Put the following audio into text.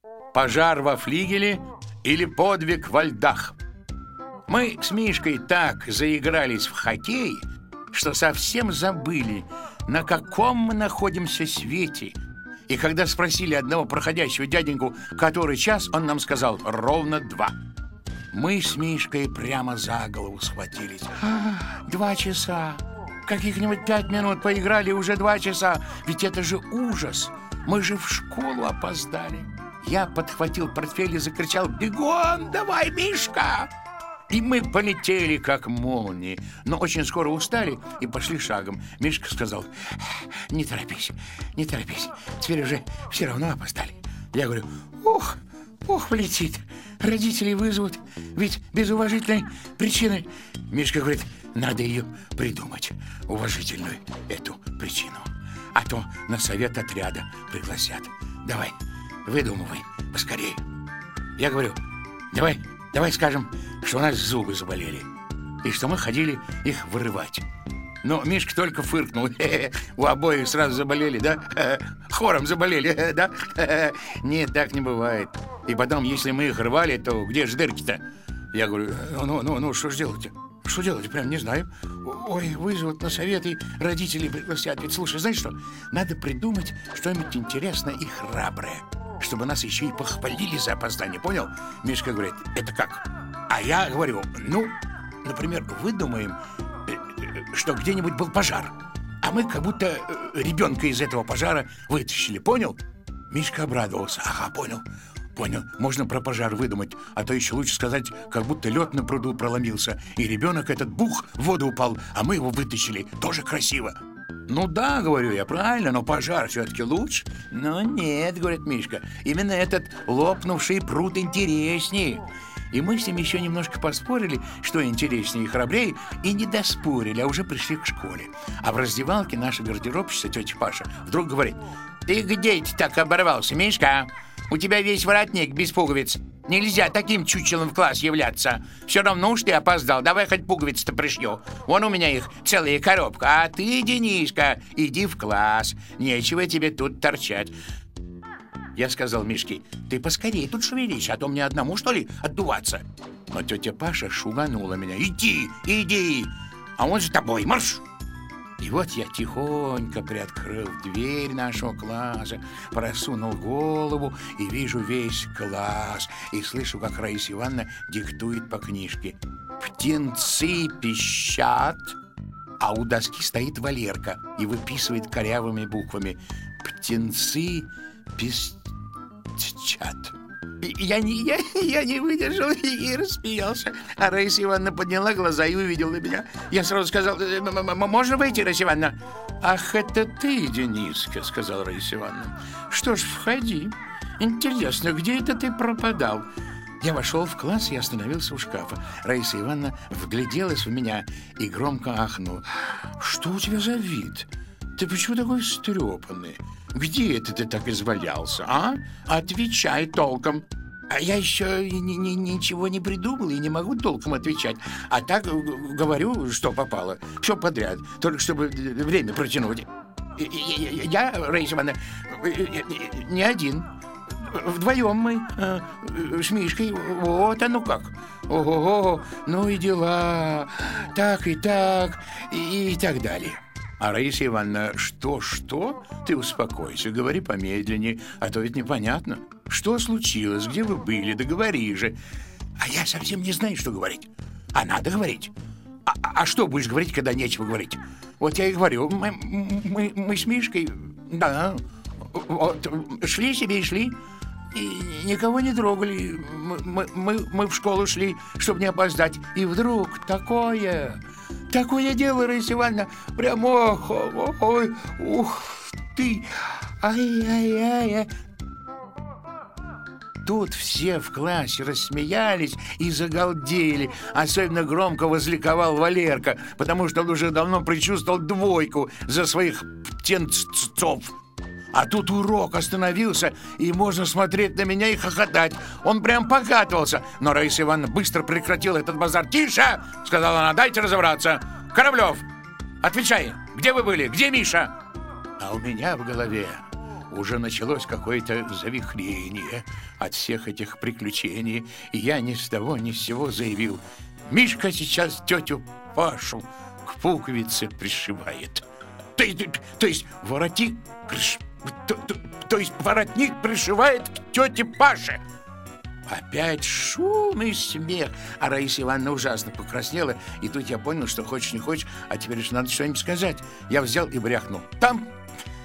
Пожар во флигеле или подвиг во льдах. Мы с Мишкой так заигрались в хоккей, что совсем забыли, на каком мы находимся свете. И когда спросили одного проходящего дяденьку, который час, он нам сказал: ровно 2. Мы с Мишкой прямо за голову схватились. 2 часа. Каких-нибудь 5 минут поиграли, уже 2 часа. Ведь это же ужас. Мы же в школу опоздали. Я подхватил портфель и закричал: «Бегом, давай, Мишка!» И мы полетели, как молнии, но очень скоро устали и пошли шагом. Мишка сказал: не торопись, теперь уже все равно опоздали. Я говорю: ох, влетит, родители вызовут, ведь без уважительной причины. Мишка говорит: надо ее придумать, уважительную эту причину, а то на совет отряда пригласят. Давай, выдумывай поскорее. Я говорю: давай скажем, что у нас зубы заболели и что мы ходили их вырывать. Но Мишка только фыркнул. У обоих сразу заболели, да? Хором заболели, да? Нет, так не бывает. И потом, если мы их рвали, то где же дырки-то? Я говорю: ну, что ж делать? Что делать? Прям не знаю. Ой, вызовут на совет и родители пригласят. Ведь слушай, знаешь что? Надо придумать что-нибудь интересное и храброе, чтобы нас еще и похвалили за опоздание, понял? Мишка говорит: это как? А я говорю: ну, например, выдумаем, что где-нибудь был пожар, а мы как будто ребенка из этого пожара вытащили, понял? Мишка обрадовался: ага, понял. Можно про пожар выдумать, а то еще лучше сказать, как будто лед на пруду проломился, и ребенок этот бух в воду упал, а мы его вытащили. Тоже красиво. Ну да, говорю я, правильно, но пожар все-таки лучше. Но нет, говорит Мишка, именно этот лопнувший пруд интереснее. И мы с ним еще немножко поспорили, что интереснее и храбрее, и не доспорили, а уже пришли к школе. А в раздевалке наша гардеробщица, тетя Паша, вдруг говорит: ты где это так оборвался, Мишка? У тебя весь воротник без пуговиц. Нельзя таким чучелом в класс являться. Все равно уж ты опоздал. Давай хоть пуговицы-то пришью. Вон у меня их целая коробка. А ты, Денишка, иди в класс. Нечего тебе тут торчать. Я сказал Мишке: ты поскорее тут шевелись, а то мне одному, что ли, отдуваться. Но тетя Паша шуганула меня: иди, а он за тобой, марш! И вот я тихонько приоткрыл дверь нашего класса, просунул голову и вижу весь класс, и слышу, как Раиса Ивановна диктует по книжке: птенцы пищат, а у доски стоит Валерка и выписывает корявыми буквами: птенцы пищат. Я не выдержал и рассмеялся. А Раиса Ивановна подняла глаза и увидела меня. Я сразу сказал: можно войти, Раиса Ивановна? Ах, это ты, Дениска, сказала Раиса Ивановна. Что ж, входи. Интересно, где это ты пропадал? Я вошел в класс и остановился у шкафа. Раиса Ивановна вгляделась в меня и громко ахнула: что у тебя за вид? Ты почему такой встрепанный? Где это ты так извалялся, а? Отвечай толком. А я еще ничего не придумал и не могу толком отвечать. А так говорю, что попало. Все подряд, только чтобы время протянуть. Я, Раиса Ивановна, не один. Вдвоем мы с Мишкой. Вот оно как. Ого, ну и дела. Так и так, и так далее. А Раиса Ивановна: что? Ты успокойся, говори помедленнее, а то ведь непонятно. Что случилось, где вы были, да говори же. А я совсем не знаю, что говорить. А надо говорить. А что будешь говорить, когда нечего говорить? Вот я и говорю, мы с Мишкой, да, вот, шли себе и шли, и никого не трогали. Мы в школу шли, чтобы не опоздать, и вдруг такое дело, Раиса Ивановна, прям ой, ух ты, ай-яй-яй. Тут все в классе рассмеялись и загалдели. Особенно громко возликовал Валерка, потому что он уже давно предчувствовал 2 за своих птенцов. А тут урок остановился, и можно смотреть на меня и хохотать. Он прям покатывался. Но Раиса Ивановна быстро прекратила этот базар. «Тише!» — сказала она. «Дайте разобраться. Кораблев, отвечай, где вы были? Где Миша?» А у меня в голове уже началось какое-то завихрение от всех этих приключений, и я ни с того ни с сего заявил: Мишка сейчас тетю Пашу к пуговице пришивает. То есть воротник пришивает к тете Паше. Опять шум и смех, а Раиса Ивановна ужасно покраснела, и тут я понял, что хочешь не хочешь, а теперь же надо что-нибудь сказать. Я взял и бряхнул: там